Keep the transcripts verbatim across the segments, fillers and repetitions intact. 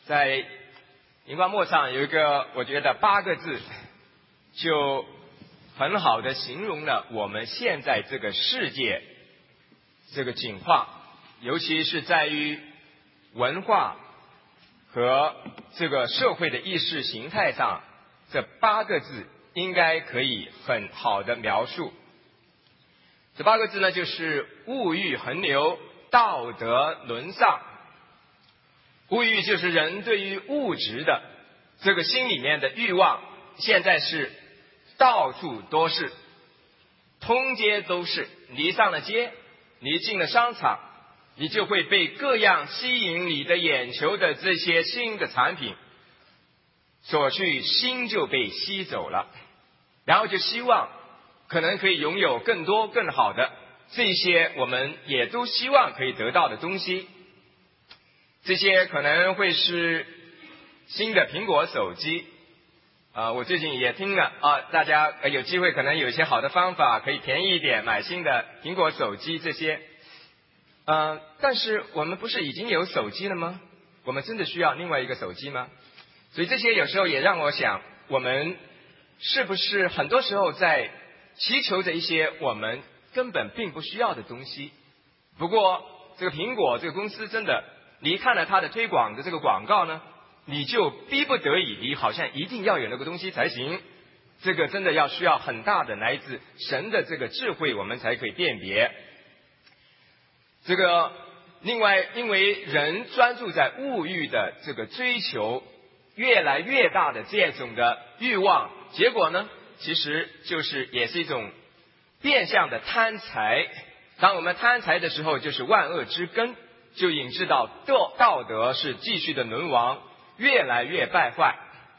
在荧光幕上有一个，我觉得八个字，就很好的形容了我们现在这个世界这个景况，尤其是在于文化和这个社会的意识形态上，这八个字应该可以很好的描述。这八个字呢，就是物欲横流，道德沦丧。物欲就是人对于物质的这个心里面的欲望，现在是到处都是，通街都是。你一上了街，你一进了商场，你就会被各样吸引你的眼球的这些新的产品所去，心就被吸走了，然后就希望可能可以拥有更多更好的这些我们也都希望可以得到的东西。这些可能会是新的苹果手机，啊，我最近也听了啊，大家有机会可能有一些好的方法可以便宜一点买新的苹果手机这些。呃，但是我们不是已经有手机了吗？我们真的需要另外一个手机吗？所以这些有时候也让我想，我们是不是很多时候在祈求着一些我们根本并不需要的东西？不过这个苹果这个公司真的，你看了它的推广的这个广告呢，你就逼不得已，你好像一定要有那个东西才行。这个真的要需要很大的来自神的这个智慧，我们才可以辨别。这个另外，因为人专注在物欲的这个追求越来越大的这种的欲望，结果呢，其实就是也是一种变相的贪财。当我们贪财的时候，就是万恶之根，就引致到道道德是继续的沦亡，越来越败坏。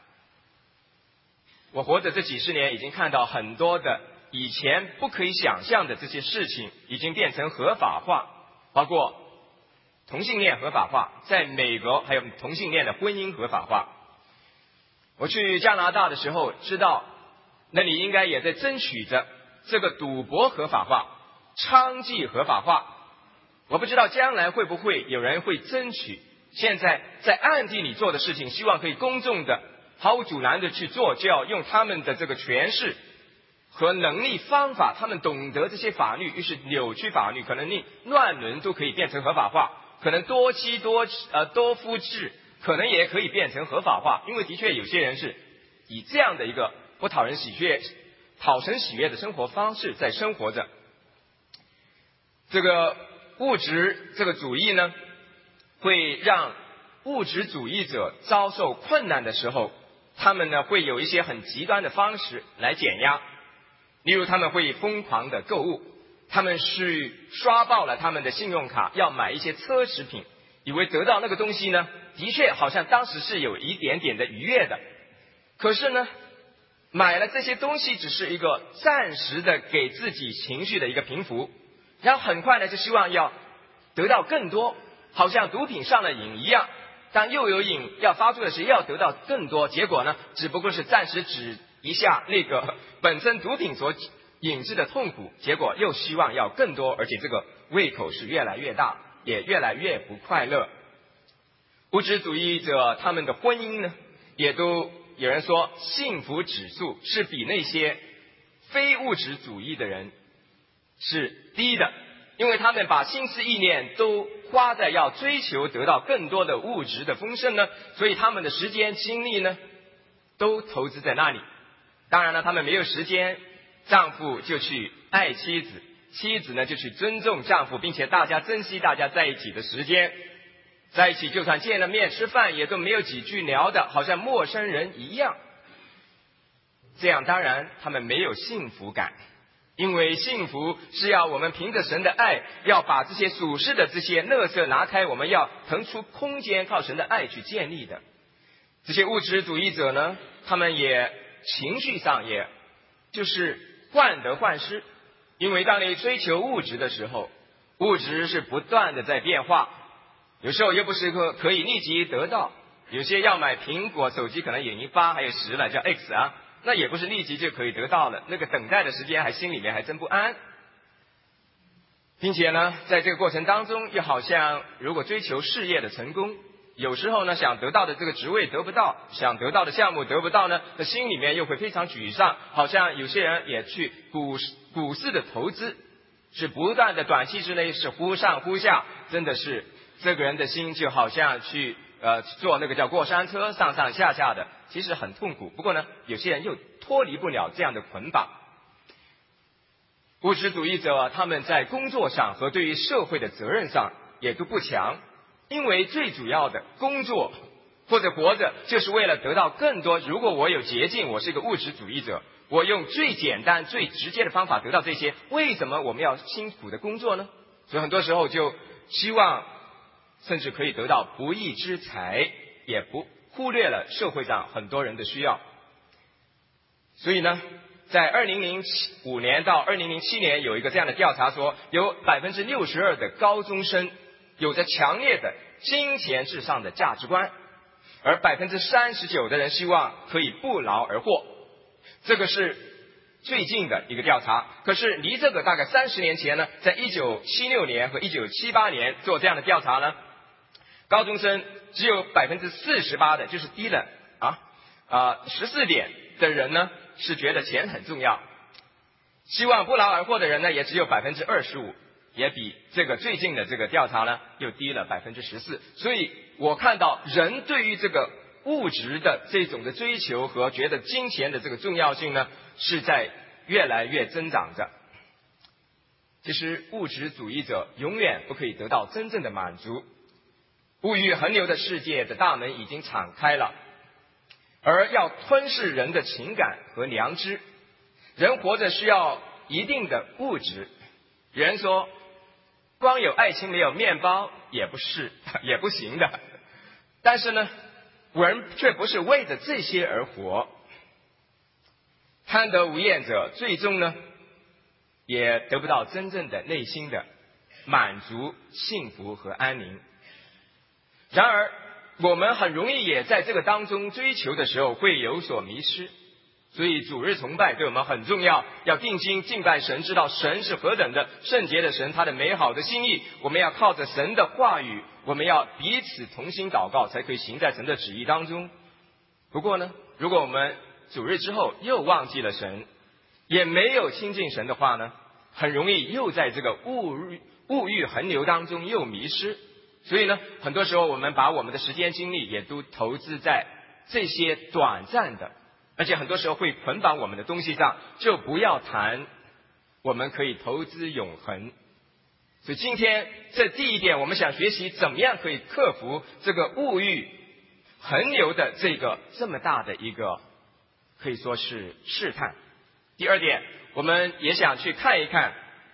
我活着这几十年，已经看到很多的以前不可以想象的这些事情已经变成合法化，包括同性恋合法化，在美国还有同性恋的婚姻合法化。我去加拿大的时候，知道那里应该也在争取着这个赌博合法化、娼妓合法化。我不知道将来会不会有人会争取现在在暗地里做的事情，希望可以公众的毫无阻拦的去做，就要用他们的这个权势和能力方法，他们懂得这些法律，于是扭曲法律，可能令乱伦都可以变成合法化，可能多妻多呃多夫制可能也可以变成合法化。因为的确有些人是以这样的一个不讨人喜悦、讨神喜悦的生活方式在生活着。这个物质这个主义呢，会让物质主义者遭受困难的时候，他们呢会有一些很极端的方式来减压。例如他们会疯狂的购物，他们是刷爆了他们的信用卡，要买一些奢侈品，以为得到那个东西呢，的确好像当时是有一点点的愉悦的。可是呢，买了这些东西只是一个暂时的给自己情绪的一个平复，然后很快呢就希望要得到更多，好像毒品上了瘾一样。当又有瘾要发作的时候，要得到更多，结果呢，只不过是暂时止一下那个本身毒品所引致的痛苦，结果又希望要更多，而且这个胃口是越来越大，也越来越不快乐。物质主义者他们的婚姻呢，也都有人说幸福指数是比那些非物质主义的人是低的，因为他们把心思意念都花在要追求得到更多的物质的丰盛呢，所以他们的时间精力呢都投资在那里。当然了，他们没有时间，丈夫就去爱妻子，妻子呢就去尊重丈夫，并且大家珍惜大家在一起的时间，在一起就算见了面吃饭也都没有几句聊的，好像陌生人一样。这样当然他们没有幸福感，因为幸福是要我们凭着神的爱，要把这些属世的这些垃圾拿开，我们要腾出空间，靠神的爱去建立的。这些物质主义者呢，他们也情绪上也就是患得患失，因为当你追求物质的时候，物质是不断的在变化，有时候又不是可可以立即得到，有些要买苹果手机可能已经八还有十了，叫 X 啊，那也不是立即就可以得到了，那个等待的时间还心里面还真不安。并且呢，在这个过程当中，又好像如果追求事业的成功， 有时候呢，想得到的这个职位得不到，想得到的项目得不到呢，那心里面又会非常沮丧。好像有些人也去股市股市的投资，是不断的短期之内是忽上忽下，真的是这个人的心就好像去呃坐那个叫过山车，上上下下的，其实很痛苦。不过呢，有些人又脱离不了这样的捆绑。务实主义者他们在工作上和对于社会的责任上也都不强，因为最主要的工作或者活着就是为了得到更多。如果我有捷径，我是一个务实主义者，我用最简单最直接的方法得到这些，为什么我们要辛苦的工作呢？所以很多时候就希望甚至可以得到不义之财，也不忽略了社会上很多人的需要。所以呢，在二零零五年到二零零七年有一个这样的调查说，有百分之六十二的高中生有着强烈的金钱至上的价值观，而百分之三十九的人希望可以不劳而获。这个是最近的一个调查，可是离这个大概三十年前呢，在一九七六年和一九七八年做这样的调查呢，高中生只有百分之四十八的，就是低了啊啊十四点的人呢是觉得钱很重要，希望不劳而获的人呢也只有百分之二十五，也比这个最近的这个调查呢又低了百分之十四。所以我看到人对于这个物质的这种的追求和觉得金钱的这个重要性呢，是在越来越增长着。其实物质主义者永远不可以得到真正的满足，物欲横流的世界的大门已经敞开了，而要吞噬人的情感和良知。人活着需要一定的物质，有人说光有爱情没有面包也不是也不行的，但是呢人却不是为着这些而活。贪得无厌者最终呢也得不到真正的内心的满足、幸福和安宁。然而我们很容易也在这个当中追求的时候会有所迷失，所以主日崇拜对我们很重要，要定睛敬拜神，知道神是何等的圣洁的神，他的美好的心意。我们要靠着神的话语，我们要彼此同心祷告，才可以行在神的旨意当中。不过呢，如果我们主日之后又忘记了神，也没有亲近神的话呢，很容易又在这个物欲物欲横流当中又迷失。所以呢，很多时候我们把我们的时间精力也都投资在这些短暂的，而且很多时候会捆绑我们的东西上，就不要谈我们可以投资永恒。所以今天这第一点，我们想学习怎么样可以克服这个物欲横流的这个这么大的一个可以说是试探。第二点，我们也想去看一看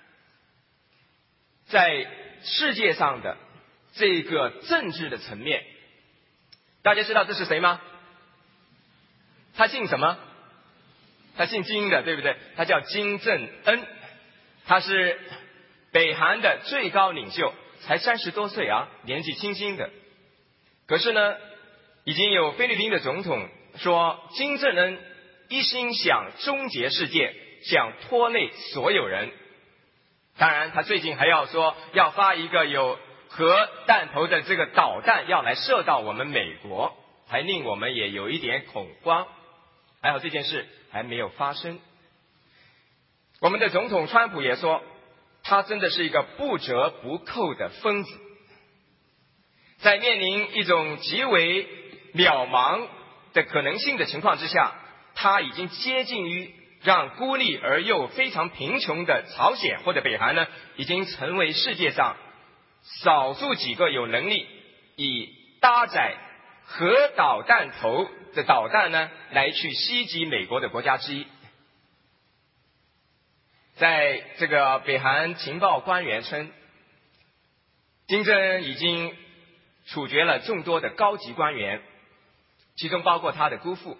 在世界上的这个政治的层面。大家知道这是谁吗？他姓什么？他姓金的，对不对？他叫金正恩，他是北韩的最高领袖，才三十多岁啊，年纪轻轻的。可是呢，已经有菲律宾的总统说，金正恩一心想终结世界，想拖累所有人。当然他最近还要说要发一个有核弹头的这个导弹要来射到我们美国，还令我们也有一点恐慌。还好这件事还没有发生。我们的总统川普也说，他真的是一个不折不扣的疯子。在面临一种极为渺茫的可能性的情况之下，他已经接近于让孤立而又非常贫穷的朝鲜或者北韩呢，已经成为世界上少数几个有能力以搭载核导弹头的导弹呢来去袭击美国的国家之一。在这个北韩情报官员称，金正恩已经处决了众多的高级官员，其中包括他的姑父。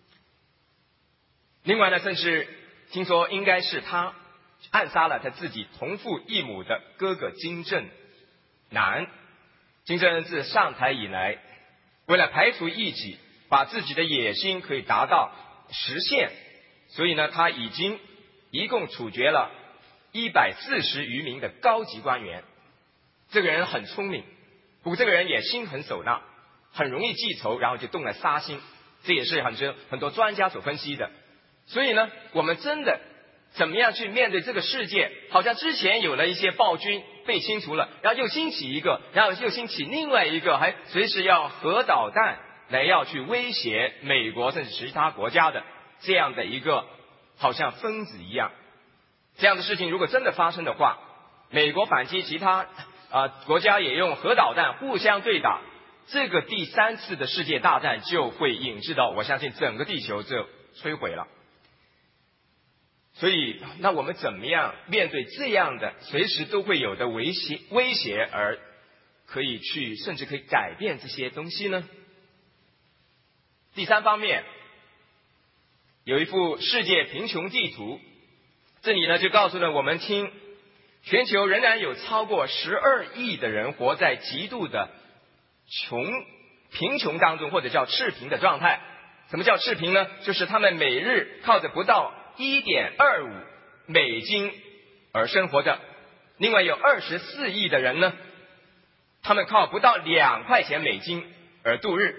另外呢，甚至听说应该是他暗杀了他自己同父异母的哥哥金正男。金正恩自上台以来，为了排除异己，把自己的野心可以达到实现，所以呢，他已经一共处决了一百四十余名的高级官员。这个人很聪明，不过这个人也心狠手辣， 很容易记仇，然后就动了杀心，这也是很多很多专家所分析的。所以呢，我们真的怎么样去面对这个世界？好像之前有了一些暴君被清除了，然后又兴起一个，然后又兴起另外一个，还随时要核导弹来要去威胁美国甚至其他国家的这样的一个好像疯子一样。这样的事情如果真的发生的话，美国反击，其他啊、呃、国家也用核导弹互相对打，这个第三次的世界大战就会引致到，我相信整个地球就摧毁了。所以，那我们怎么样面对这样的随时都会有的威胁威胁，而可以去甚至可以改变这些东西呢？第三方面，有一幅世界贫穷地图，这里呢就告诉了我们听，全球仍然有超过十二亿的人活在极度的穷贫穷当中，或者叫赤贫的状态。什么叫赤贫呢？就是他们每日靠着不到一点二五美金而生活着。另外有二十四亿的人呢，他们靠不到两块钱美金而度日。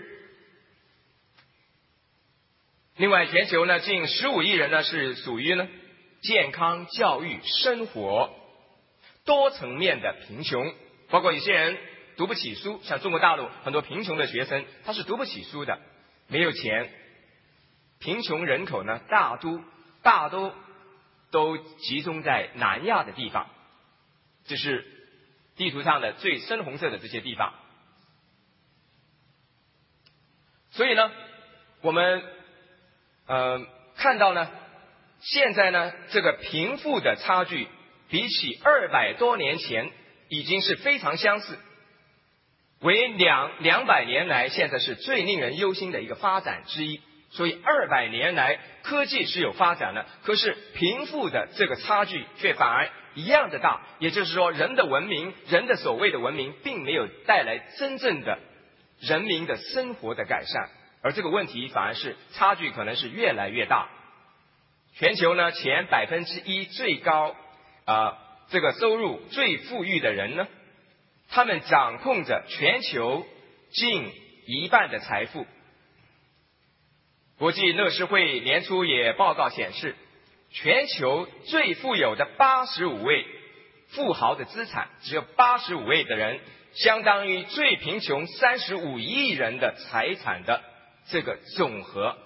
另外全球呢近十五亿人呢是属于呢健康、教育、生活多层面的贫穷，包括有些人读不起书，像中国大陆很多贫穷的学生他是读不起书的，没有钱。贫穷人口呢大都大都都集中在南亚的地方，这是地图上的最深红色的这些地方。所以呢我们呃看到呢现在呢这个贫富的差距比起二百多年前已经是非常相似，为两两百年来现在是最令人忧心的一个发展之一。所以二百年来科技是有发展的，可是贫富的这个差距却反而一样的大，也就是说人的文明，人的所谓的文明并没有带来真正的人民的生活的改善，而这个问题反而是差距可能是越来越大。全球呢前百分之一最高啊、呃、这个收入最富裕的人呢，他们掌控着全球近一半的财富。国际乐视会年初也报告显示，全球最富有的八十五位富豪的资产，只有八十五位的人，相当于最贫穷三十五亿人的财产的这个总和。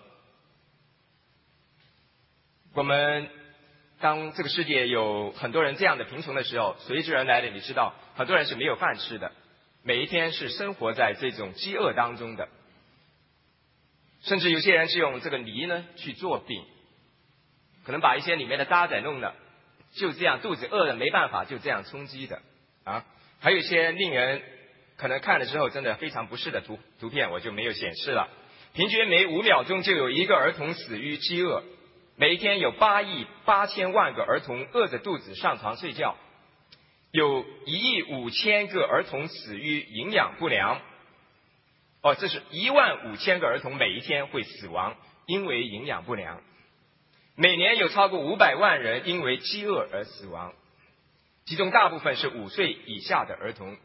我们当这个世界有很多人这样的贫穷的时候，随之而来的，你知道，很多人是没有饭吃的，每一天是生活在这种饥饿当中的。甚至有些人是用这个泥呢去做饼，可能把一些里面的渣滓弄了，就这样肚子饿了没办法就这样充饥的啊。还有一些令人可能看了之后真的非常不适的图图片，我就没有显示了。平均每五秒钟就有一个儿童死于饥饿，每一天有八亿八千万个儿童饿着肚子上床睡觉，有一亿五千个儿童死于营养不良。哦，这是一万五千个儿童每一天会死亡，因为营养不良。每年有超过五百万人因为饥饿而死亡，其中大部分是五岁以下的儿童。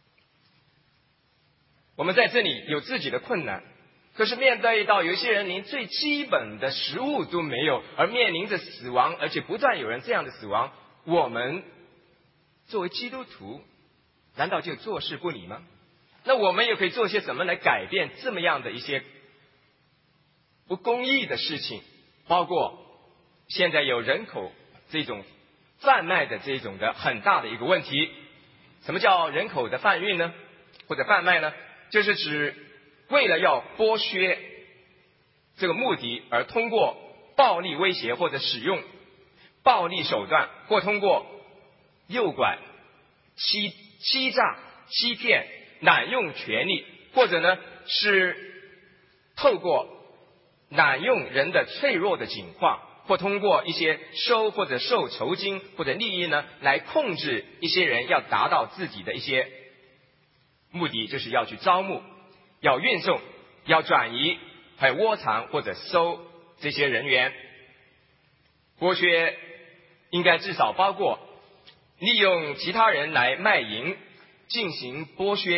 我们在这里有自己的困难，可是面对到有些人连最基本的食物都没有，而面临着死亡，而且不断有人这样的死亡，我们作为基督徒难道就坐视不理吗？那我们也可以做些什么来改变这么样的一些不公义的事情，包括现在有人口这种贩卖的这种的很大的一个问题。什么叫人口的贩运呢？或者贩卖呢？就是指为了要剥削这个目的而通过暴力威胁或者使用暴力手段，或通过诱拐、欺欺诈、欺骗、滥用权力，或者呢是透过滥用人的脆弱的情况，或通过一些收或者受酬金或者利益呢来控制一些人，要达到自己的一些目的，就是要去招募、要运送、要转移，还有窝藏或者收这些人员。剥削应该至少包括利用其他人来卖淫，进行剥削，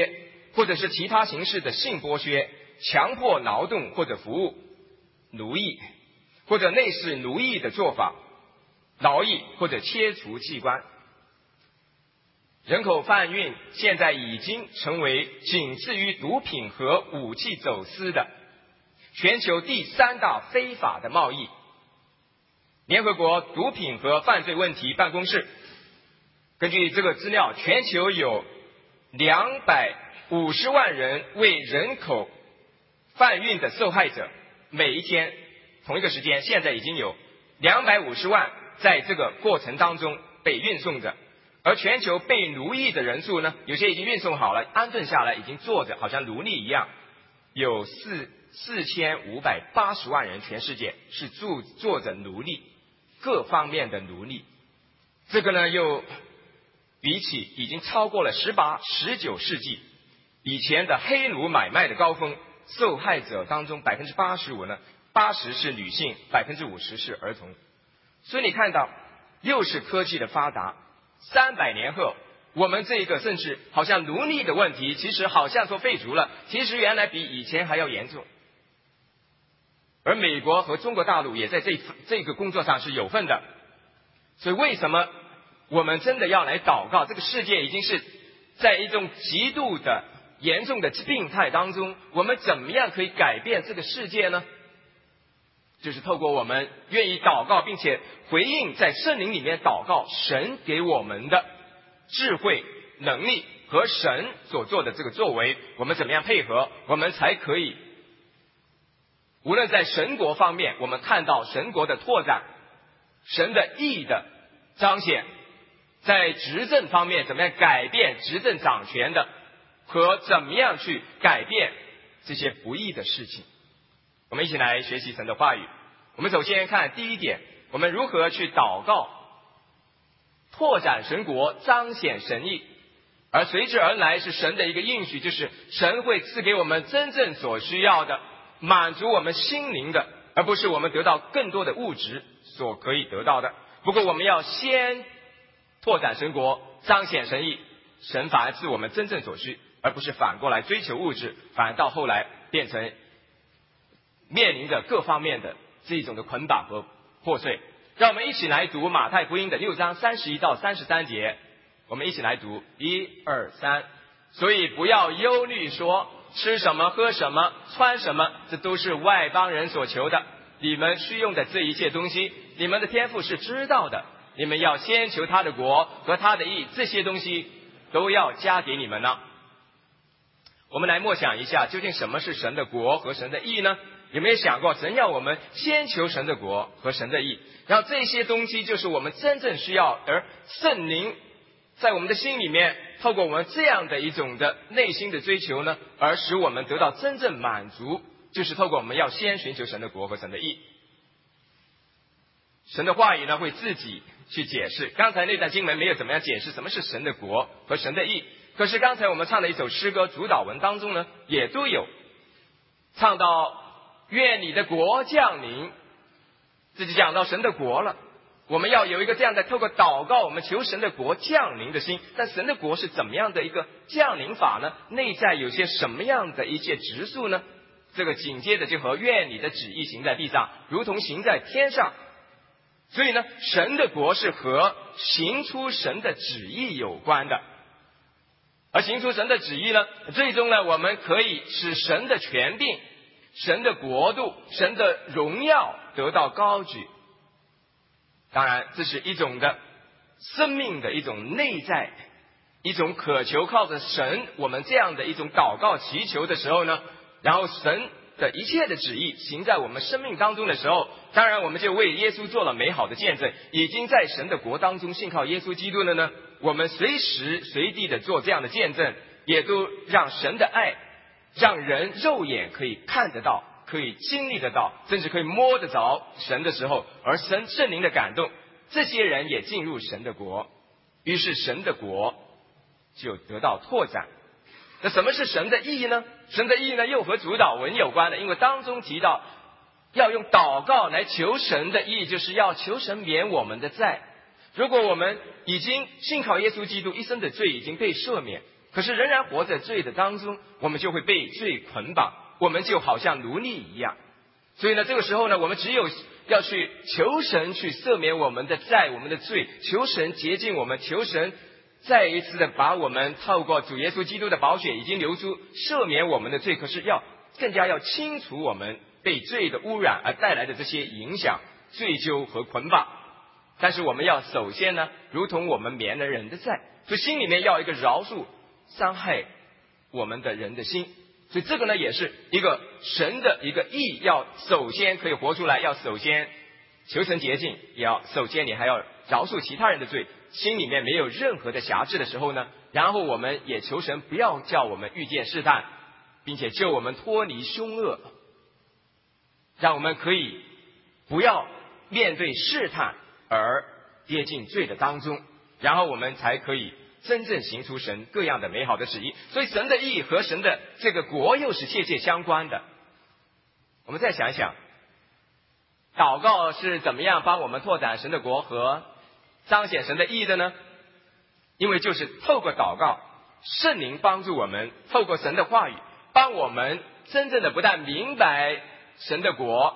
或者是其他形式的性剥削、强迫劳动或者服务、奴役，或者类似奴役的做法、劳役或者切除器官。人口贩运现在已经成为仅次于毒品和武器走私的全球第三大非法的贸易。联合国毒品和犯罪问题办公室根据这个资料，全球有两百五十万人为人口贩运的受害者，每一天同一个时间，现在已经有两百五十万在这个过程当中被运送着。而全球被奴役的人数呢，有些已经运送好了，安顿下来，已经坐着，好像奴隶一样，有四四千五百八十万人，全世界是住做着奴隶，各方面的奴隶。这个呢，又比起已经超过了十八、十九世纪以前的黑奴买卖的高峰，受害者当中百分之八十五呢，八十是女性，百分之五十是儿童。所以你看到，又是科技的发达。三百年后，我们这个甚至好像奴隶的问题，其实好像说废除了，其实原来比以前还要严重。而美国和中国大陆也在这这个工作上是有份的。所以为什么我们真的要来祷告？这个世界已经是在一种极度的严重的病态当中，我们怎么样可以改变这个世界呢？就是透过我们愿意祷告，并且回应在圣灵里面祷告，神给我们的智慧、能力和神所做的这个作为，我们怎么样配合，我们才可以无论在神国方面，我们看到神国的拓展，神的义的彰显，在执政方面怎么样改变执政掌权的，和怎么样去改变这些不义的事情。我们一起来学习神的话语。我们首先看第一点，我们如何去祷告，拓展神国，彰显神意，而随之而来是神的一个应许，就是神会赐给我们真正所需要的，满足我们心灵的，而不是我们得到更多的物质所可以得到的。不过我们要先拓展神国，彰显神意，神反而赐我们真正所需，而不是反过来追求物质，反而到后来变成面临着各方面的这种的捆绑和破碎。让我们一起来读马太福音的六章三十一到三十三节，我们一起来读，一二三。所以不要忧虑说吃什么喝什么穿什么，这都是外邦人所求的，你们需用的这一切东西，你们的天父是知道的。你们要先求他的国和他的义，这些东西都要加给你们呢。我们来默想一下，究竟什么是神的国和神的义呢？有没有想过，神要我们先求神的国和神的义，然后这些东西就是我们真正需要，而圣灵在我们的心里面透过我们这样的一种的内心的追求呢，而使我们得到真正满足，就是透过我们要先寻求神的国和神的义。神的话语呢会自己去解释，刚才那段经文没有怎么样解释什么是神的国和神的义，可是刚才我们唱的一首诗歌主导文当中呢也都有唱到愿你的国降临，这就讲到神的国了。我们要有一个这样的透过祷告我们求神的国降临的心，但神的国是怎么样的一个降临法呢？内在有些什么样的一些质素呢？这个紧接着就和愿你的旨意行在地上如同行在天上。所以呢，神的国是和行出神的旨意有关的，而行出神的旨意呢，最终呢我们可以使神的权柄、神的国度、神的荣耀得到高举。当然这是一种的生命的一种内在，一种渴求，靠着神我们这样的一种祷告祈求的时候呢，然后神的一切的旨意行在我们生命当中的时候，当然我们就为耶稣做了美好的见证，已经在神的国当中信靠耶稣基督了呢，我们随时随地的做这样的见证，也都让神的爱让人肉眼可以看得到，可以经历得到，甚至可以摸得着神的时候，而神圣灵的感动，这些人也进入神的国，于是神的国就得到拓展。那什么是神的义呢？神的义呢又和主导文有关的，因为当中提到要用祷告来求神的义，就是要求神免我们的债。如果我们已经信靠耶稣基督，一生的罪已经被赦免，可可是仍然活在罪的当中，我们就会被罪捆绑，我们就好像奴隶一样。所以呢，这个时候呢，我们只有要去求神去赦免我们的债，我们的罪，求神洁净我们，求神再一次的把我们透过主耶稣基督的宝血已经流出，赦免我们的罪。可是要更加要清除我们被罪的污染而带来的这些影响、罪疚和捆绑。但是我们要首先呢，如同我们免了人的债，所以心里面要一个饶恕伤害我们的人的心。所以这个呢，也是一个神的一个义，要首先可以活出来，要首先求神洁净，也要首先你还要饶恕其他人的罪，心里面没有任何的辖制的时候呢，然后我们也求神不要叫我们遇见试探，并且救我们脱离凶恶，让我们可以不要面对试探而跌进罪的当中，然后我们才可以真正行出神各样的美好的旨意。所以神的义和神的这个国又是切切相关的。我们再想一想，祷告是怎么样帮我们拓展神的国和彰显神的义的呢？因为就是透过祷告，圣灵帮助我们，透过神的话语帮我们真正的不但明白神的国、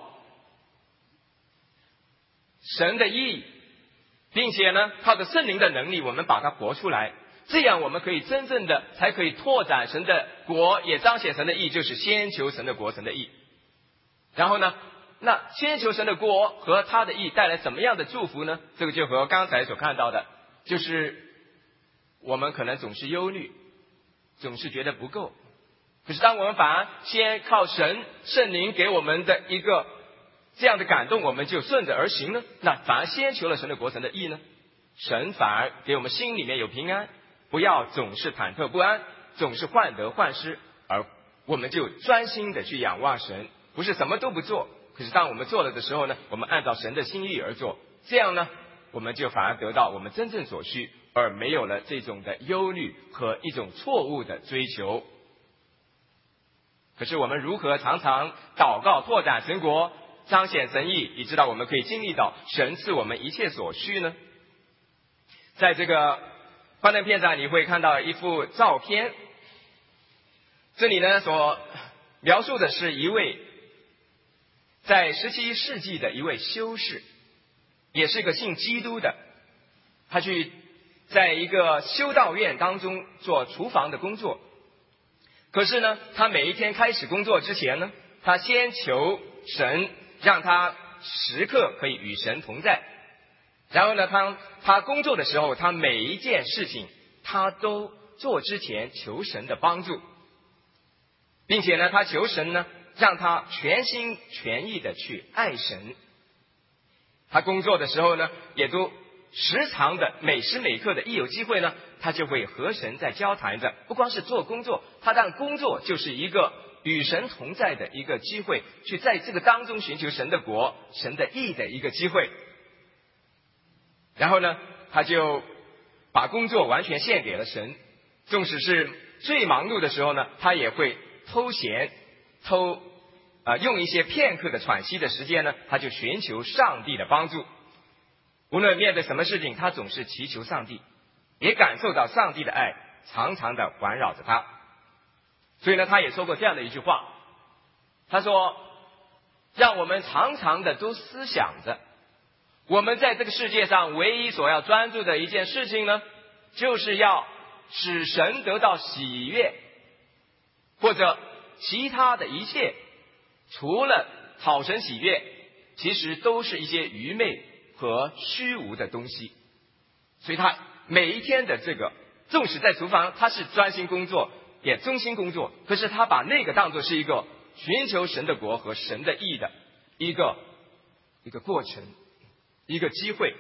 神的义，并且呢靠着圣灵的能力我们把它活出来，这样我们可以真正的才可以拓展神的国，也彰显神的义，就是先求神的国、神的义。然后呢，那先求神的国和他的义带来什么样的祝福呢？这个就和刚才所看到的，就是我们可能总是忧虑，总是觉得不够。可是当我们反而先靠神圣灵给我们的一个这样的感动，我们就顺着而行呢，那反而先求了神的国、神的义呢，神反而给我们心里面有平安，不要总是忐忑不安，总是患得患失，而我们就专心的去仰望神，不是什么都不做，可是当我们做了的时候呢，我们按照神的心意而做，这样呢，我们就反而得到我们真正所需，而没有了这种的忧虑和一种错误的追求。可是我们如何常常祷告拓展神国、彰显神意，以知道我们可以经历到神赐我们一切所需呢？在这个幻灯片上你会看到一幅照片，这里呢所描述的是一位在十七世纪的一位修士，也是一个信基督的，他去在一个修道院当中做厨房的工作。可是呢，他每一天开始工作之前呢，他先求神让他时刻可以与神同在。然后呢，他他工作的时候，他每一件事情他都做之前求神的帮助，并且呢，他求神呢让他全心全意的去爱神。他工作的时候呢，也都时常的每时每刻的一有机会呢，他就会和神在交谈着。不光是做工作，他当工作就是一个与神同在的一个机会，去在这个当中寻求神的国、神的义的一个机会。然后呢，他就把工作完全献给了神，纵使是最忙碌的时候呢，他也会偷闲偷呃用一些片刻的喘息的时间呢，他就寻求上帝的帮助。无论面对什么事情，他总是祈求上帝，也感受到上帝的爱常常的环绕着他。所以呢，他也说过这样的一句话，他说让我们常常的都思想着，我们在这个世界上唯一所要专注的一件事情呢，就是要使神得到喜悦，或者其他的一切除了讨神喜悦，其实都是一些愚昧和虚无的东西。所以他每一天的这个，纵使在厨房他是专心工作也忠心工作，可是他把那个当作是一个寻求神的国和神的义的一个一个过程，一个机会。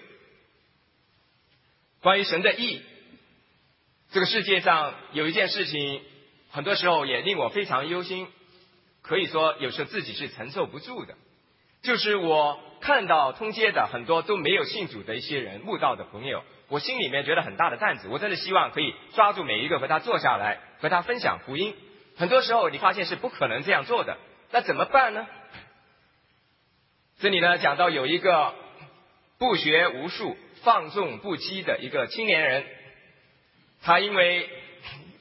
关于神的义，这个世界上有一件事情很多时候也令我非常忧心，可以说有时候自己是承受不住的，就是我看到通街的很多都没有信主的一些人，慕道的朋友，我心里面觉得很大的担子，我真的希望可以抓住每一个和他坐下来，和他分享福音。很多时候你发现是不可能这样做的，那怎么办呢？这里呢讲到有一个不学无术、放纵不羁的一个青年人，他因为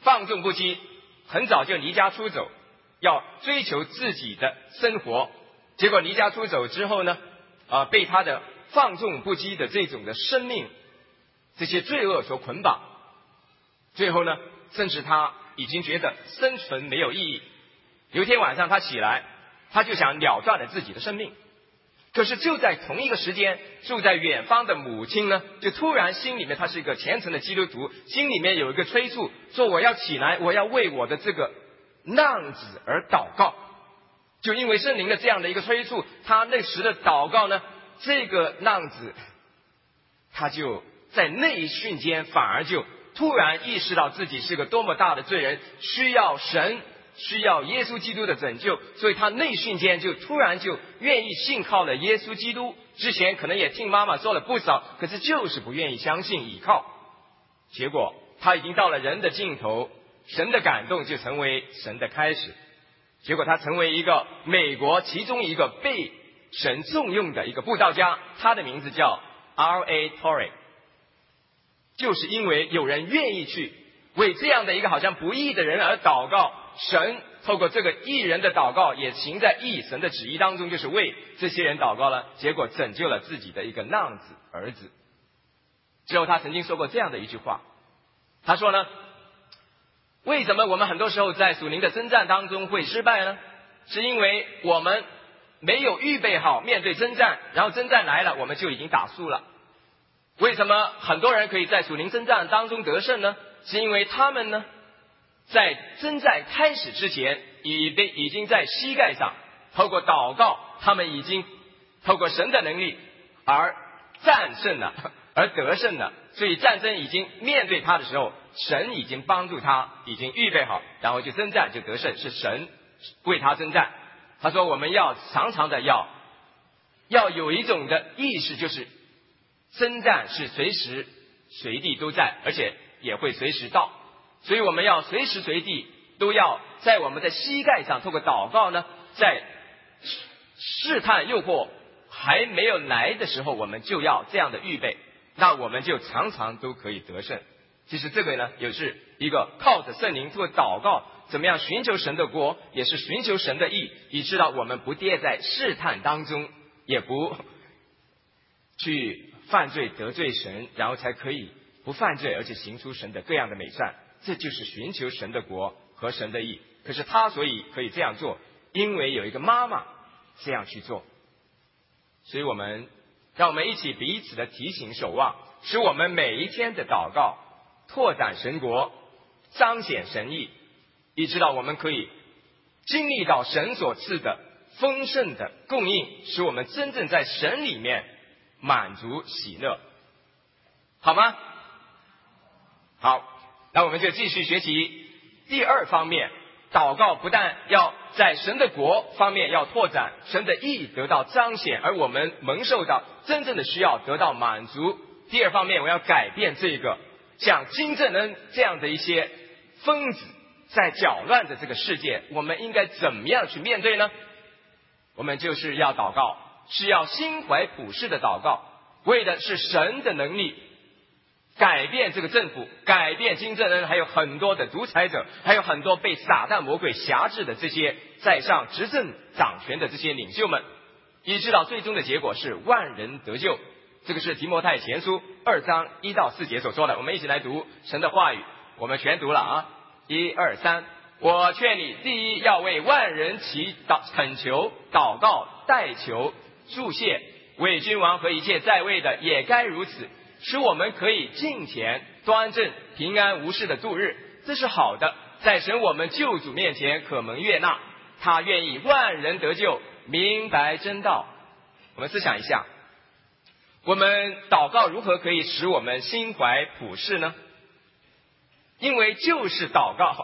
放纵不羁，很早就离家出走，要追求自己的生活。结果离家出走之后呢，啊，被他的放纵不羁的这种的生命，这些罪恶所捆绑。最后呢，甚至他已经觉得生存没有意义。有一天晚上他起来，他就想了断了自己的生命。可是就在同一个时间，住在远方的母亲呢，就突然心里面，他是一个虔诚的基督徒，心里面有一个催促，说我要起来，我要为我的这个浪子而祷告。就因为圣灵的这样的一个催促，他那时的祷告呢，这个浪子他就在那一瞬间反而就突然意识到自己是个多么大的罪人，需要神，需要耶稣基督的拯救，所以他那一瞬间就突然就愿意信靠了耶稣基督。之前可能也听妈妈说了不少，可是就是不愿意相信倚靠。结果他已经到了人的尽头，神的感动就成为神的开始。结果他成为一个美国其中一个被神重用的一个布道家，他的名字叫 R A Torrey。 就是因为有人愿意去为这样的一个好像不义的人而祷告，神透过这个义人的祷告也行在义神的旨意当中，就是为这些人祷告了，结果拯救了自己的一个浪子儿子。之后他曾经说过这样的一句话，他说呢，为什么我们很多时候在属灵的征战当中会失败呢？是因为我们没有预备好面对征战，然后征战来了我们就已经打输了。为什么很多人可以在属灵征战当中得胜呢？是因为他们呢在征战开始之前已被已经在膝盖上透过祷告，他们已经透过神的能力而战胜了，而得胜了。所以战争已经面对他的时候，神已经帮助他，已经预备好，然后就征战就得胜，是神为他征战。他说我们要常常的要要有一种的意识，就是征战是随时随地都在，而且也会随时到。所以我们要随时随地都要在我们的膝盖上透过祷告呢，在试探诱惑还没有来的时候，我们就要这样的预备，那我们就常常都可以得胜。其实这个呢，也是一个靠着圣灵通过祷告怎么样寻求神的国，也是寻求神的义，以致到我们不跌在试探当中，也不去犯罪得罪神，然后才可以不犯罪，而且行出神的各样的美善。这就是寻求神的国和神的义。可是他所以可以这样做，因为有一个妈妈这样去做。所以我们让我们一起彼此的提醒守望，使我们每一天的祷告拓展神国，彰显神义，以致到我们可以经历到神所赐的丰盛的供应，使我们真正在神里面满足喜乐，好吗？好，那我们就继续学习第二方面。祷告不但要在神的国方面要拓展，神的义得到彰显，而我们蒙受到真正的需要得到满足。第二方面，我要改变这个像金正恩这样的一些疯子在搅乱的这个世界，我们应该怎么样去面对呢？我们就是要祷告，是要心怀普世的祷告，为的是神的能力改变这个政府，改变金正恩，还有很多的独裁者，还有很多被撒旦魔鬼辖制的这些在上执政掌权的这些领袖们，以致到最终的结果是万人得救。这个是提摩太前书二章一到四节所说的。我们一起来读神的话语，我们全读了啊！一二三，我劝你，第一要为万人祈祷、恳求、祷告、代求、祝谢，为君王和一切在位的也该如此，使我们可以敬虔、端正、平安无事的度日。这是好的，在神我们救主面前可蒙悦纳。他愿意万人得救，明白真道。我们思想一下，我们祷告如何可以使我们心怀普世呢？因为就是祷告，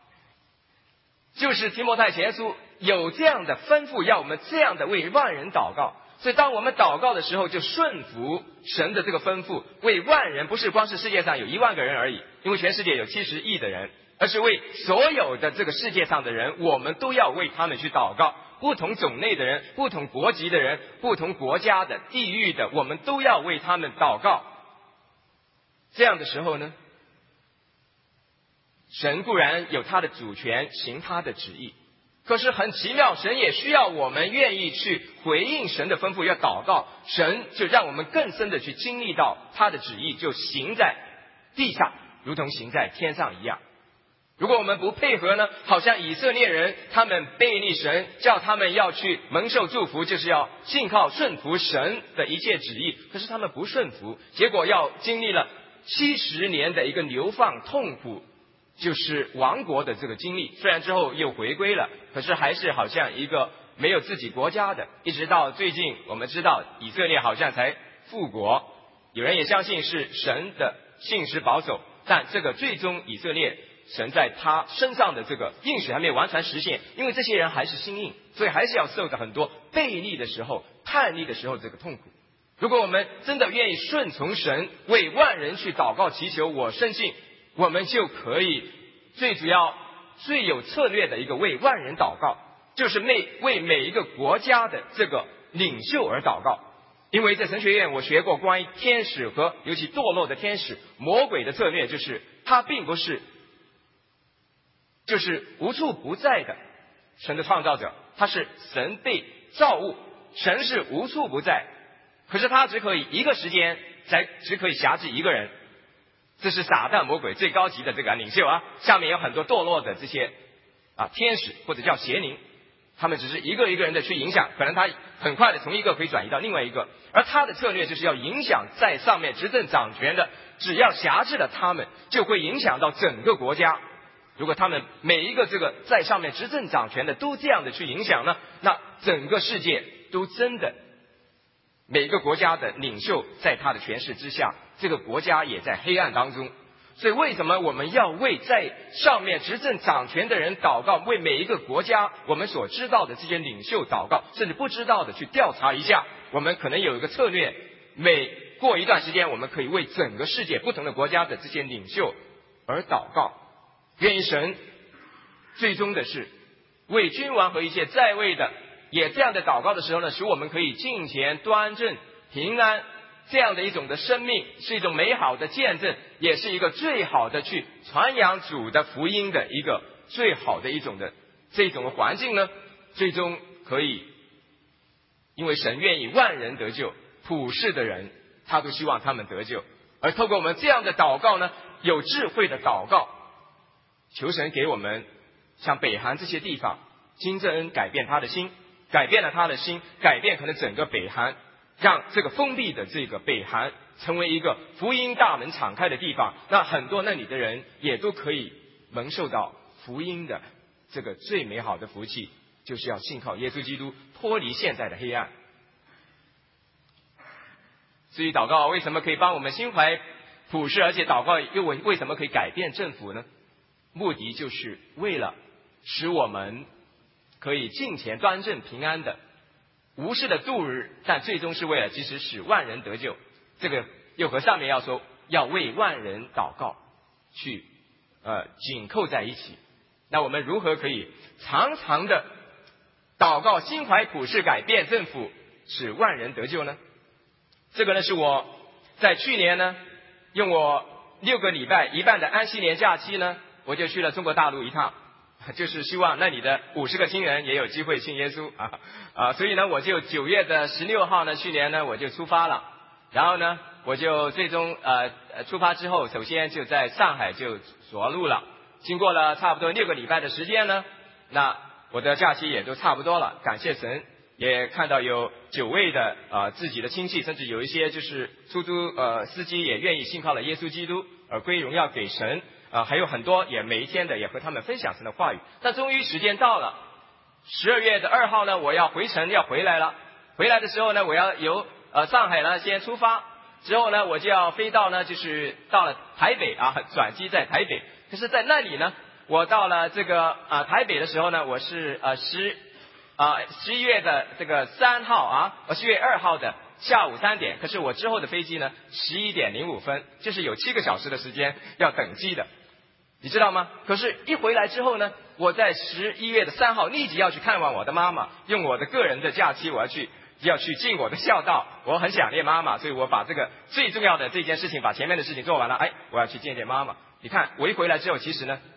就是提摩太前书有这样的吩咐，要我们这样的为万人祷告。所以当我们祷告的时候，就顺服神的这个吩咐，为万人，不是光是世界上有一万个人而已，因为全世界有七十亿的人，而是为所有的这个世界上的人，我们都要为他们去祷告。不同种类的人，不同国籍的人，不同国家的、地域的，我们都要为他们祷告。这样的时候呢， 神固然有他的主权，行他的旨意，可是很奇妙，神也需要我们愿意去回应神的吩咐，要祷告，神就让我们更深的去经历到他的旨意，就行在地上，如同行在天上一样。如果我们不配合呢，好像以色列人他们背逆神，叫他们要去蒙受祝福，就是要信靠顺服神的一切旨意，可是他们不顺服，结果要经历了七十年的一个流放痛苦，就是亡国的这个经历。虽然之后又回归了，可是还是好像一个没有自己国家的，一直到最近我们知道以色列好像才复国，有人也相信是神的信实保守，但这个最终以色列神在他身上的这个应许还没有完全实现，因为这些人还是心硬，所以还是要受着很多背逆的时候、叛逆的时候这个痛苦。如果我们真的愿意顺从神，为万人去祷告祈求，我深信我们就可以最主要、最有策略的一个为万人祷告，就是为为每一个国家的这个领袖而祷告。因为在神学院我学过关于天使和尤其堕落的天使、魔鬼的策略，就是他并不是就是无处不在的神的创造者，他是神被造物，神是无处不在，可是他只可以一个时间才只可以辖制一个人，这是撒旦魔鬼最高级的这个领袖啊。下面有很多堕落的这些啊天使或者叫邪灵，他们只是一个一个人的去影响，可能他很快的从一个可以转移到另外一个，而他的策略就是要影响在上面执政掌权的，只要辖制了他们，就会影响到整个国家。如果他们每一个这个在上面执政掌权的都这样的去影响呢，那整个世界都真的每个国家的领袖在他的权势之下，这个国家也在黑暗当中。所以为什么我们要为在上面执政掌权的人祷告，为每一个国家我们所知道的这些领袖祷告，甚至不知道的去调查一下，我们可能有一个策略，每过一段时间我们可以为整个世界不同的国家的这些领袖而祷告。愿意神最终的是为君王和一切在位的也这样的祷告的时候呢，使我们可以敬虔端正平安，这样的一种的生命是一种美好的见证，也是一个最好的去传扬主的福音的一个最好的一种的这种的环境呢，最终可以因为神愿意万人得救，普世的人他都希望他们得救，而透过我们这样的祷告呢，有智慧的祷告，求神给我们像北韩这些地方，金正恩改变他的心，改变了他的心，改变可能整个北韩，让这个封闭的这个北韩成为一个福音大门敞开的地方，那很多那里的人也都可以蒙受到福音的这个最美好的福气，就是要信靠耶稣基督，脱离现在的黑暗。至于祷告为什么可以帮我们心怀普世，而且祷告又为为什么可以改变政府呢？目的就是为了使我们可以敬虔端正平安的无事的度日，但最终是为了即使使万人得救。这个又和上面要说要为万人祷告去呃紧扣在一起。那我们如何可以常常的祷告心怀普世，改变政府，使万人得救呢？这个呢是我在去年呢用我六个礼拜一半的安息年假期呢，我就去了中国大陆一趟，就是希望那里的五十个亲人也有机会信耶稣啊啊！所以呢，我就九月的十六号呢，去年呢我就出发了，然后呢，我就最终呃出发之后，首先就在上海就着陆了。经过了差不多六个礼拜的时间呢，那我的假期也都差不多了，感谢神，也看到有九位的呃自己的亲戚，甚至有一些就是出租呃司机也愿意信靠了耶稣基督，而归荣耀给神。啊、呃，还有很多也每一天的也和他们分享神的话语。但终于时间到了，十二月的二号呢，我要回程要回来了。回来的时候呢，我要由呃上海呢先出发，之后呢我就要飞到呢就是到了台北啊，转机在台北。可是，在那里呢，我到了这个啊、呃、台北的时候呢，我是呃十啊十一月的这个三号啊，呃十月二号的下午三点。可是我之后的飞机呢，十一点零五分，就是有七个小时的时间要等机的。你知道吗？可是一回来之后呢，我在十一月的三号立即要去看望我的妈妈，用我的个人的假期，我要去要去尽我的孝道。我很想念妈妈，所以我把这个最重要的这件事情，把前面的事情做完了。哎，我要去见见妈妈。你看，我一回来之后，其实呢，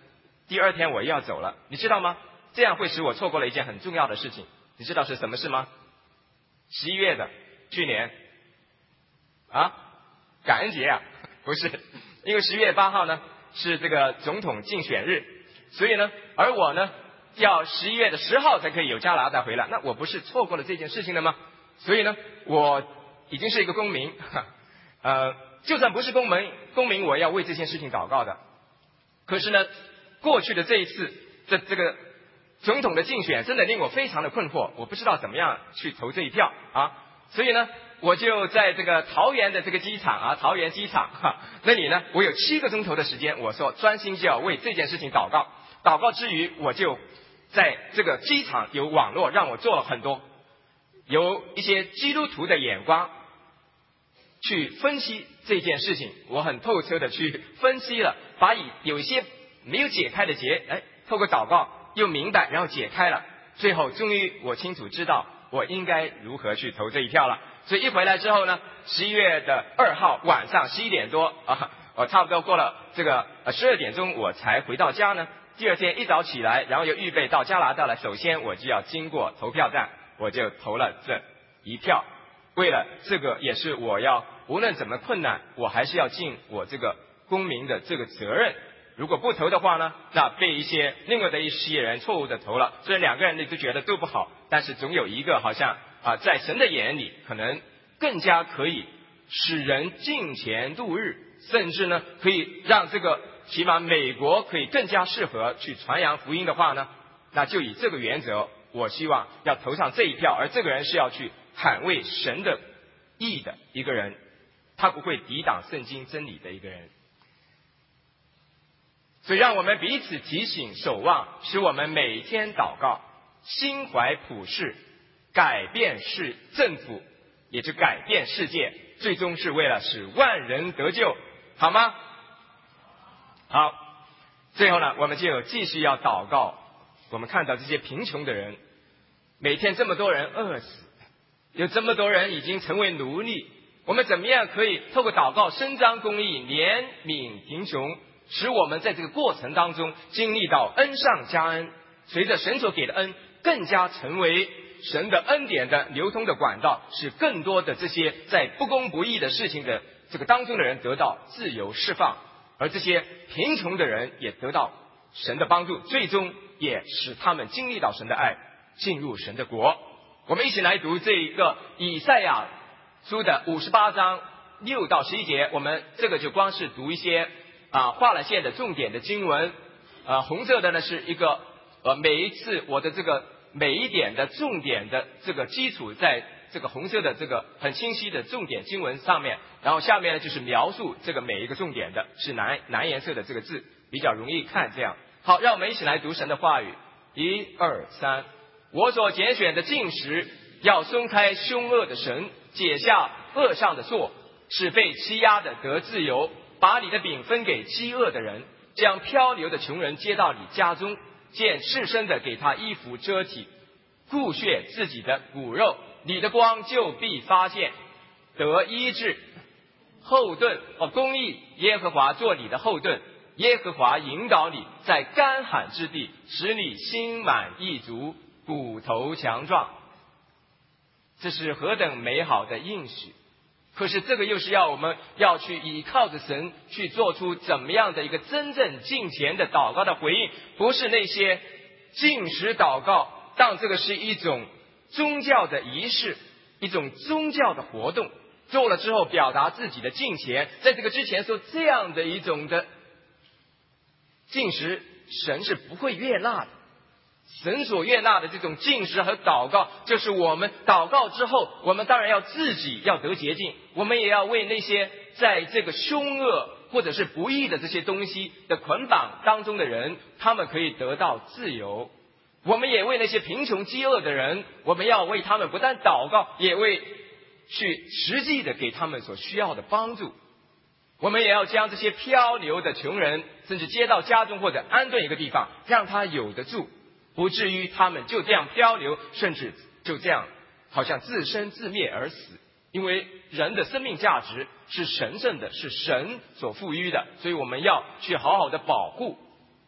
第二天我又要走了，你知道吗？这样会使我错过了一件很重要的事情。你知道是什么事吗？十一月的去年啊，感恩节啊，不是，因为十一月八号呢是这个总统竞选日，所以呢，而我呢要十一月的十号才可以有加拿大回来，那我不是错过了这件事情了吗？所以呢，我已经是一个公民，呃，就算不是公民，公民我也要为这件事情祷告的。可是呢，过去的这一次，这这个总统的竞选真的令我非常的困惑，我不知道怎么样去投这一票啊，所以呢，我就在这个桃园的这个机场啊，桃园机场哈，那里呢，我有七个钟头的时间，我说专心就要为这件事情祷告。祷告之余，我就在这个机场有网络让我做了很多，有一些基督徒的眼光去分析这件事情，我很透彻的去分析了，把有一些没有解开的结，哎，透过祷告又明白，然后解开了，最后终于我清楚知道我应该如何去投这一票了。所以一回来之后呢，十一月的二号晚上十一点多啊，我差不多过了这个呃十二点钟我才回到家呢。第二天一早起来，然后又预备到加拿大了，首先我就要经过投票站，我就投了这一票。为了这个也是我要无论怎么困难，我还是要尽我这个公民的这个责任。如果不投的话呢，那被一些另外的一些人错误的投了，虽然两个人都觉得都不好，但是总有一个好像啊，在神的眼里可能更加可以使人敬虔度日，甚至呢可以让这个起码美国可以更加适合去传扬福音的话呢，那就以这个原则，我希望要投上这一票，而这个人是要去捍卫神的义的一个人，他不会抵挡圣经真理的一个人。所以让我们彼此提醒守望，使我们每天祷告，心怀普世，改变世政府，也就改变世界，最终是为了使万人得救，好吗？好，最后呢，我们就继续要祷告。我们看到这些贫穷的人，每天这么多人饿死，有这么多人已经成为奴隶，我们怎么样可以透过祷告伸张公义，怜悯贫穷，使我们在这个过程当中经历到恩上加恩，随着神所给的恩更加成为神的恩典的流通的管道，使更多的这些在不公不义的事情的这个当中的人得到自由释放，而这些贫穷的人也得到神的帮助，最终也使他们经历到神的爱，进入神的国。我们一起来读这一个以赛亚书的五十八章六到十一节，我们这个就光是读一些啊画了线的重点的经文，呃红色的呢是一个呃每一次我的这个每一点的重点的这个基础在这个红色的这个很清晰的重点经文上面，然后下面呢就是描述这个每一个重点的是蓝蓝颜色的这个字，比较容易看。这样好，让我们一起来读神的话语。一二三，我所拣选的禁食，要松开凶恶的绳，解下恶上的锁，使被欺压的得自由，把你的饼分给饥饿的人，将漂流的穷人接到你家中，见赤身的给他衣服遮体，顾恤自己的骨肉，你的光就必发现，得医治。后盾哦，公义，耶和华做你的后盾，耶和华引导你在干旱之地，使你心满意足，骨头强壮。这是何等美好的应许！可是这个又是要我们要去依靠着神，去做出怎么样的一个真正敬虔的祷告的回应，不是那些禁食祷告，当这个是一种宗教的仪式，一种宗教的活动，做了之后表达自己的敬虔。在这个之前说这样的一种的禁食，神是不会悦纳的。神所悦纳的这种禁食和祷告，就是我们祷告之后，我们当然要自己要得洁净，我们也要为那些在这个凶恶或者是不义的这些东西的捆绑当中的人，他们可以得到自由。我们也为那些贫穷饥饿的人，我们要为他们不但祷告，也为去实际的给他们所需要的帮助。我们也要将这些漂流的穷人甚至接到家中或者安顿一个地方，让他有得住，不至于他们就这样漂流，甚至就这样好像自生自灭而死。因为人的生命价值是神圣的，是神所赋予的，所以我们要去好好的保护。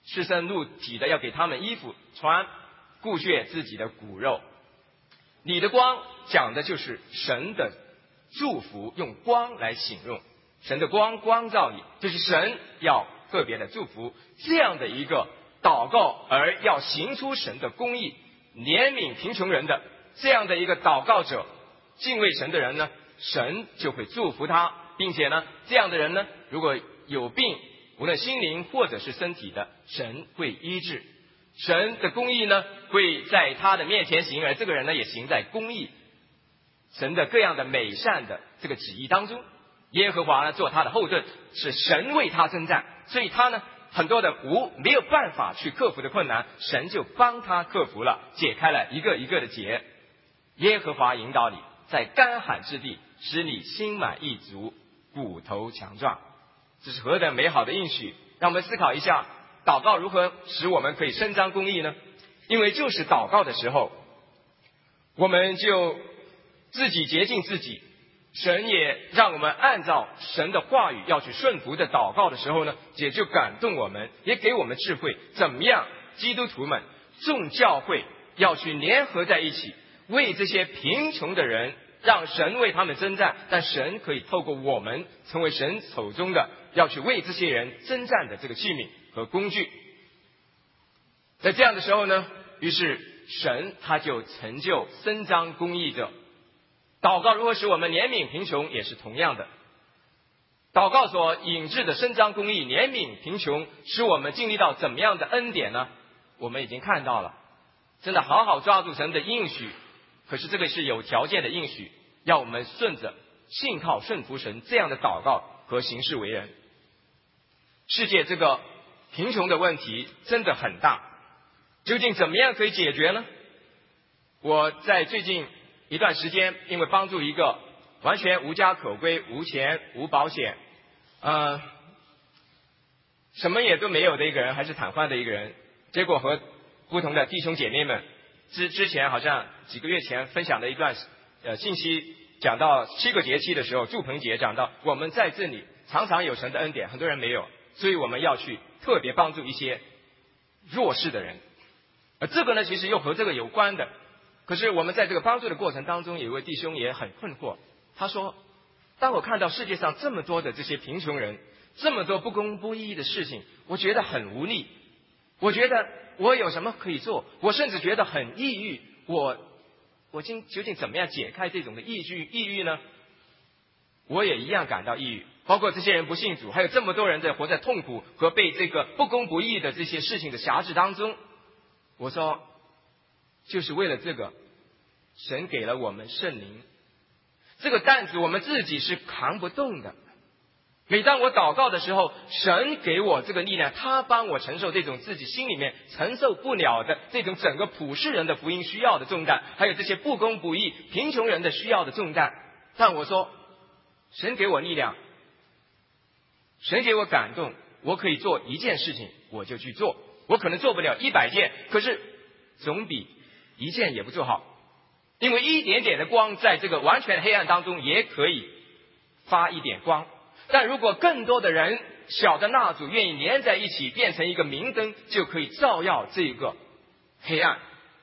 赤身露体的要给他们衣服穿，顾恤自己的骨肉。你的光讲的就是神的祝福，用光来形容神的光光照你，就是神要特别的祝福这样的一个祷告，而要行出神的公义，怜悯贫穷人的这样的一个祷告者，敬畏神的人呢，神就会祝福他，并且呢，这样的人呢，如果有病，无论心灵或者是身体的，神会医治。神的公义呢，会在他的面前行，而这个人呢，也行在公义神的各样的美善的这个旨意当中。耶和华呢，做他的后盾，是神为他征战，所以他呢，很多的无没有办法去克服的困难，神就帮他克服了，解开了一个一个的结。耶和华引导你在干旱之地，使你心满意足，骨头强壮。这是何等美好的应许！让我们思考一下，祷告如何使我们可以伸张公义呢？因为就是祷告的时候，我们就自己洁净自己，神也让我们按照神的话语要去顺服的祷告的时候呢，也就感动我们，也给我们智慧，怎么样基督徒们众教会要去联合在一起，为这些贫穷的人，让神为他们征战，但神可以透过我们成为神手中的要去为这些人征战的这个器皿和工具。在这样的时候呢，于是神他就成就伸张公义者。祷告如何使我们怜悯贫穷，也是同样的。祷告所引致的伸张公义、怜悯贫穷，使我们经历到怎么样的恩典呢？我们已经看到了，真的好好抓住神的应许。可是这个是有条件的应许，要我们顺着信靠顺服神这样的祷告和行事为人。世界这个贫穷的问题真的很大，究竟怎么样可以解决呢？我在最近一段时间，因为帮助一个完全无家可归、无钱无保险，呃，什么也都没有的一个人，还是瘫痪的一个人，结果和不同的弟兄姐妹们之之前好像几个月前分享的一段呃信息，讲到七个节气的时候，祝棚节讲到我们在这里常常有神的恩典，很多人没有，所以我们要去特别帮助一些弱势的人。而这个呢，其实又和这个有关的。可是我们在这个帮助的过程当中，有一位弟兄也很困惑，他说，当我看到世界上这么多的这些贫穷人，这么多不公不义的事情，我觉得很无力，我觉得我有什么可以做，我甚至觉得很抑郁，我我今究竟怎么样解开这种的抑郁抑郁呢？我也一样感到抑郁，包括这些人不信主，还有这么多人在活在痛苦和被这个不公不义的这些事情的辖制当中。我说，就是为了这个，神给了我们圣灵，这个担子我们自己是扛不动的。每当我祷告的时候，神给我这个力量，他帮我承受这种自己心里面承受不了的这种整个普世人的福音需要的重担，还有这些不公不义贫穷人的需要的重担。但我说，神给我力量，神给我感动，我可以做一件事情我就去做，我可能做不了一百件，可是总比一件也不做好。因为一点点的光在这个完全的黑暗当中也可以发一点光，但如果更多的人小的蜡烛愿意连在一起变成一个明灯，就可以照耀这个黑暗。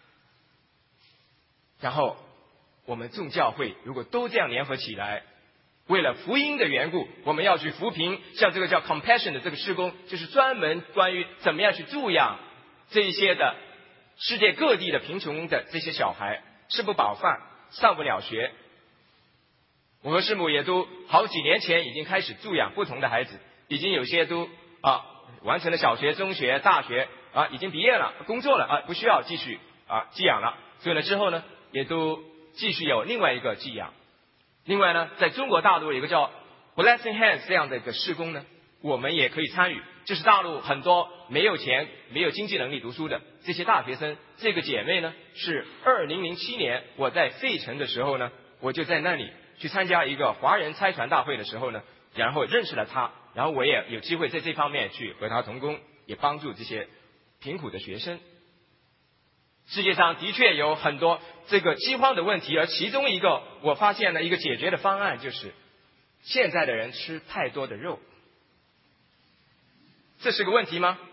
然后我们众教会如果都这样联合起来，为了福音的缘故，我们要去扶贫，像这个叫 compassion 的这个事工，就是专门关于怎么样去助养这一些的世界各地的贫穷的这些小孩，吃不饱饭，上不了学。我和师母也都好几年前已经开始助养不同的孩子，已经有些都啊完成了小学、中学、大学啊，已经毕业了，工作了啊，不需要继续啊寄养了。所以呢，之后呢，也都继续有另外一个寄养。另外呢，在中国大陆有一个叫 Blessing Hands 这样的一个事工呢，我们也可以参与。就是大陆很多没有钱、没有经济能力读书的这些大学生，这个姐妹呢，是二零零七年我在费城的时候呢，我就在那里去参加一个华人差传大会的时候呢，然后认识了她，然后我也有机会在这方面去和她同工，也帮助这些贫苦的学生。世界上的确有很多这个饥荒的问题，而其中一个我发现了一个解决的方案，就是现在的人吃太多的肉。这是个问题吗？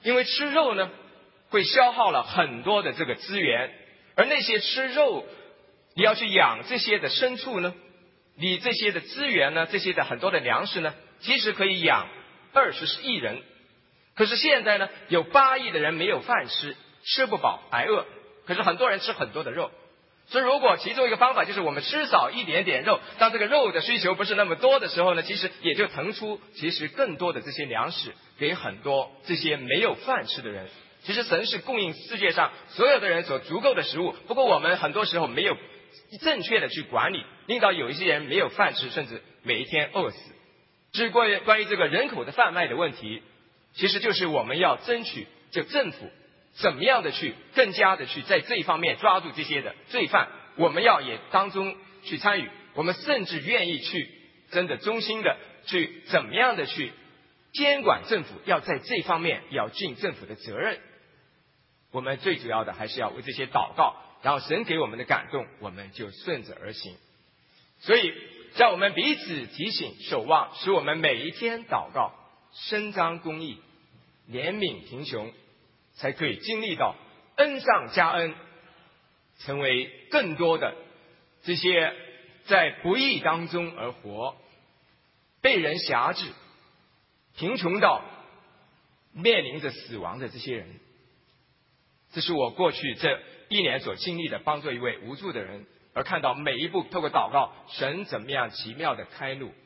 因为吃肉呢会消耗了很多的这个资源，而那些吃肉你要去养这些的牲畜呢，你这些的资源呢，这些的很多的粮食呢，其实可以养二十亿人。可是现在呢，有八亿的人没有饭吃，吃不饱挨饿，可是很多人吃很多的肉。所以如果其中一个方法就是我们吃少一点点肉，当这个肉的需求不是那么多的时候呢，其实也就腾出其实更多的这些粮食给很多这些没有饭吃的人。其实神是供应世界上所有的人所足够的食物，不过我们很多时候没有正确的去管理，令到有一些人没有饭吃，甚至每一天饿死。至于关于关于这个人口的贩卖的问题，其实就是我们要争取就政府怎么样的去更加的去在这一方面抓住这些的罪犯，我们要也当中去参与，我们甚至愿意去真的衷心的去怎么样的去监管政府，要在这方面要尽政府的责任。我们最主要的还是要为这些祷告，然后神给我们的感动，我们就顺着而行。所以让我们彼此提醒守望，使我们每一天祷告，伸张公义，怜悯贫穷，才可以经历到恩上加恩，成为更多的这些在不义当中而活，被人辖制，贫穷到面临着死亡的这些人。这是我过去这一年所经历的，帮助一位无助的人，而看到每一步透过祷告，神怎么样奇妙的开路，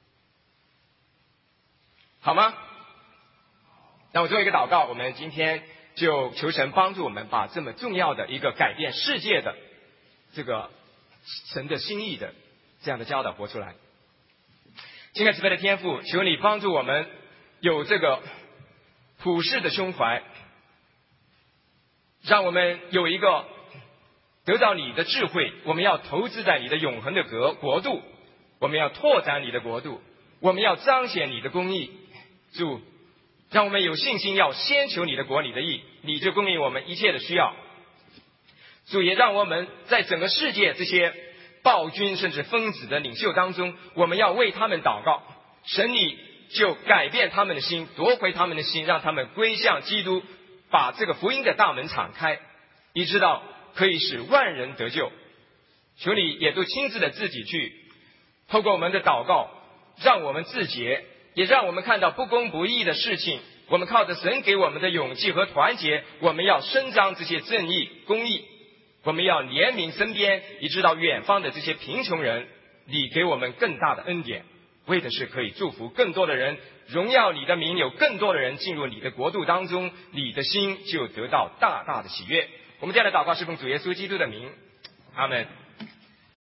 好吗？那我做一个祷告，我们今天就求神帮助我们，把这么重要的一个改变世界的这个神的心意的这样的教导活出来。亲爱慈悲的天父，求你帮助我们有这个普世的胸怀，让我们有一个得到你的智慧，我们要投资在你的永恒的国国度，我们要拓展你的国度，我们要彰显你的公义。主，让我们有信心，要先求你的国，你的义，你就供应我们一切的需要。主，也让我们在整个世界这些暴君甚至疯子的领袖当中，我们要为他们祷告，神你就改变他们的心，夺回他们的心，让他们归向基督，把这个福音的大门敞开，以致到可以使万人得救。求你也都亲自的自己去透过我们的祷告，让我们自洁，也让我们看到不公不义的事情，我们靠着神给我们的勇气和团结，我们要伸张这些正义公义，我们要怜悯身边以致到远方的这些贫穷人，你给我们更大的恩典，为的是可以祝福更多的人，荣耀你的名，有更多的人进入你的国度当中，你的心就得到大大的喜悦。我们这样的祷告是奉主耶稣基督的名，阿们。